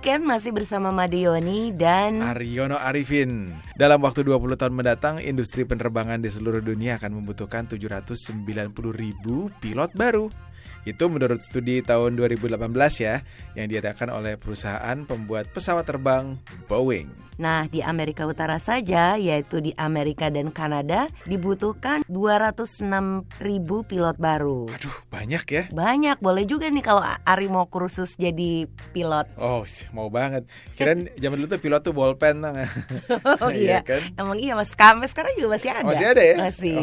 Weekend masih bersama Madioni dan Aryono Arifin. Dalam waktu 20 tahun mendatang, industri penerbangan di seluruh dunia akan membutuhkan 790.000 pilot baru. Itu menurut studi tahun 2018 ya, yang diadakan oleh perusahaan pembuat pesawat terbang Boeing. Nah, di Amerika Utara saja, yaitu di Amerika dan Kanada, dibutuhkan 206.000 pilot baru. Aduh, banyak ya? Banyak, boleh juga nih kalau Ari mau kursus jadi pilot. Oh, mau banget. Kirain zaman dulu tuh pilot tuh bolpen. Oh iya, kan? Emang iya Mas, sampai sekarang juga masih ada. Masih ada ya? Masih.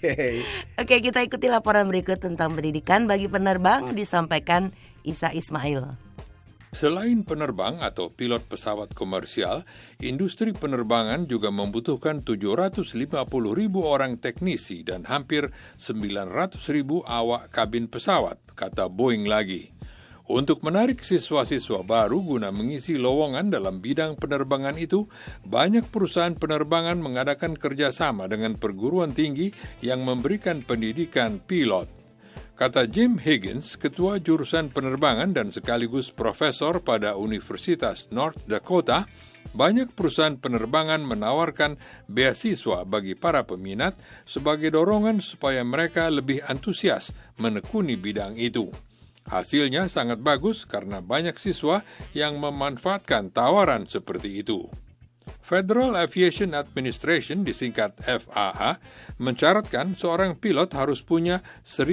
Oke, kita ikuti laporan berikut tentang pendidikan bagi penerbang disampaikan Isa Ismail. Selain penerbang atau pilot pesawat komersial, industri penerbangan juga membutuhkan 750.000 orang teknisi dan hampir 900.000 awak kabin pesawat, kata Boeing lagi. Untuk menarik siswa-siswa baru guna mengisi lowongan dalam bidang penerbangan itu, banyak perusahaan penerbangan mengadakan kerjasama dengan perguruan tinggi yang memberikan pendidikan pilot. Kata Jim Higgins, ketua jurusan penerbangan dan sekaligus profesor pada Universitas North Dakota, banyak perusahaan penerbangan menawarkan beasiswa bagi para peminat sebagai dorongan supaya mereka lebih antusias menekuni bidang itu. Hasilnya sangat bagus karena banyak siswa yang memanfaatkan tawaran seperti itu. Federal Aviation Administration, disingkat FAA, mencaratkan seorang pilot harus punya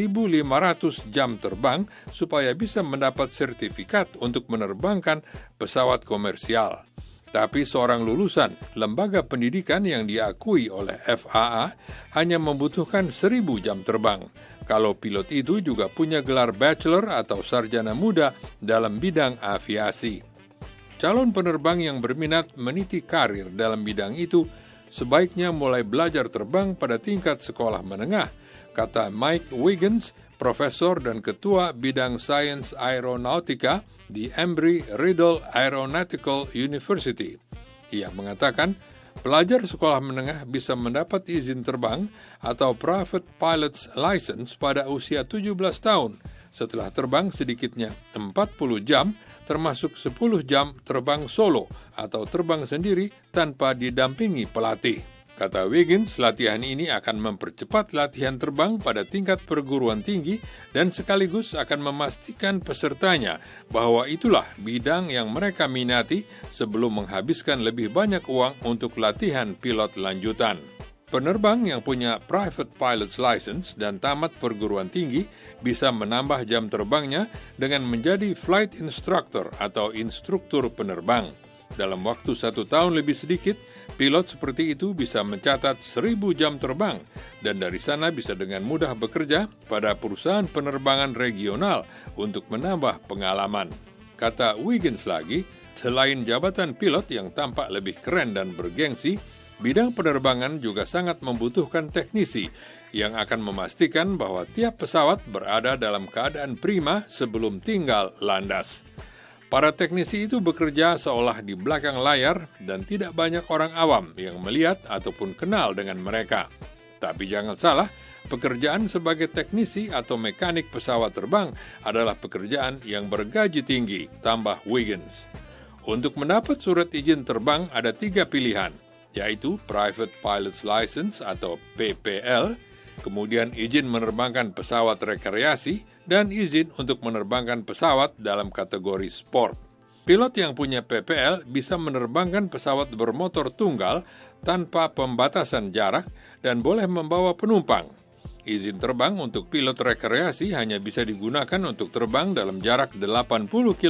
1.500 jam terbang supaya bisa mendapat sertifikat untuk menerbangkan pesawat komersial. Tapi seorang lulusan lembaga pendidikan yang diakui oleh FAA hanya membutuhkan 1.000 jam terbang. Kalau pilot itu juga punya gelar bachelor atau sarjana muda dalam bidang aviasi. Calon penerbang yang berminat meniti karir dalam bidang itu sebaiknya mulai belajar terbang pada tingkat sekolah menengah, kata Mike Wiggins, profesor dan ketua bidang sains aeronautika di Embry-Riddle Aeronautical University. Ia mengatakan, pelajar sekolah menengah bisa mendapat izin terbang atau Private Pilot's License pada usia 17 tahun, setelah terbang sedikitnya 40 jam, termasuk 10 jam terbang solo atau terbang sendiri tanpa didampingi pelatih. Kata Wiggins, latihan ini akan mempercepat latihan terbang pada tingkat perguruan tinggi dan sekaligus akan memastikan pesertanya bahwa itulah bidang yang mereka minati sebelum menghabiskan lebih banyak uang untuk latihan pilot lanjutan. Penerbang yang punya Private Pilot's License dan tamat perguruan tinggi bisa menambah jam terbangnya dengan menjadi flight instructor atau instruktur penerbang. Dalam waktu 1 tahun lebih sedikit, pilot seperti itu bisa mencatat 1.000 jam terbang dan dari sana bisa dengan mudah bekerja pada perusahaan penerbangan regional untuk menambah pengalaman. Kata Wiggins lagi, selain jabatan pilot yang tampak lebih keren dan bergengsi, bidang penerbangan juga sangat membutuhkan teknisi yang akan memastikan bahwa tiap pesawat berada dalam keadaan prima sebelum tinggal landas. Para teknisi itu bekerja seolah di belakang layar dan tidak banyak orang awam yang melihat ataupun kenal dengan mereka. Tapi jangan salah, pekerjaan sebagai teknisi atau mekanik pesawat terbang adalah pekerjaan yang bergaji tinggi, tambah Wiggins. Untuk mendapat surat izin terbang ada 3 pilihan, yaitu Private Pilot's License atau PPL, kemudian izin menerbangkan pesawat rekreasi, dan izin untuk menerbangkan pesawat dalam kategori sport. Pilot yang punya PPL bisa menerbangkan pesawat bermotor tunggal tanpa pembatasan jarak dan boleh membawa penumpang. Izin terbang untuk pilot rekreasi hanya bisa digunakan untuk terbang dalam jarak 80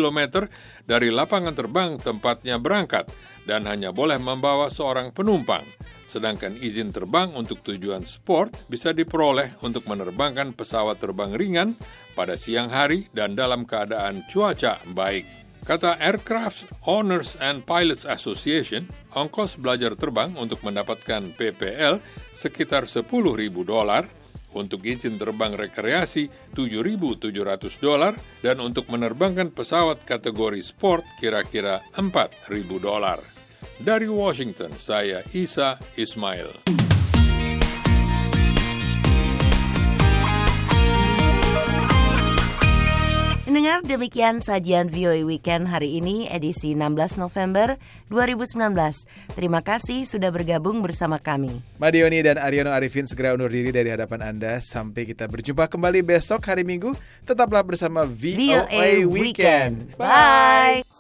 km dari lapangan terbang tempatnya berangkat dan hanya boleh membawa seorang penumpang. Sedangkan izin terbang untuk tujuan sport bisa diperoleh untuk menerbangkan pesawat terbang ringan pada siang hari dan dalam keadaan cuaca baik. Kata Aircraft Owners and Pilots Association, ongkos belajar terbang untuk mendapatkan PPL sekitar $10.000, untuk izin terbang rekreasi $7.700, dan untuk menerbangkan pesawat kategori sport kira-kira $4.000. Dari Washington, saya Isa Ismail. Pendengar, demikian sajian VOA Weekend hari ini edisi 16 November 2019. Terima kasih sudah bergabung bersama kami. Madioni dan Aryono Arifin segera undur diri dari hadapan Anda. Sampai kita berjumpa kembali besok hari Minggu. Tetaplah bersama VOA Weekend. Bye.